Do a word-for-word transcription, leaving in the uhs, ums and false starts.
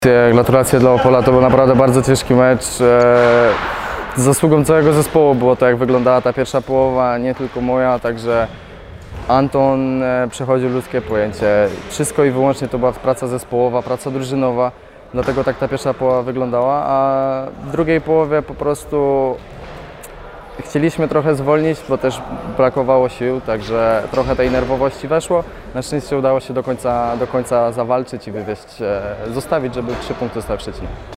Gratulacje dla Opola, to był naprawdę bardzo ciężki mecz. Z zasługą całego zespołu było to, jak wyglądała ta pierwsza połowa, nie tylko moja, także Anton przechodził ludzkie pojęcie. Wszystko i wyłącznie to była praca zespołowa, praca drużynowa, dlatego tak ta pierwsza połowa wyglądała, a w drugiej połowie po prostu chcieliśmy trochę zwolnić, bo też brakowało sił, także trochę tej nerwowości weszło. Na szczęście udało się do końca, do końca zawalczyć i wywieźć, zostawić, żeby trzy punkty zostały w Szczecinie.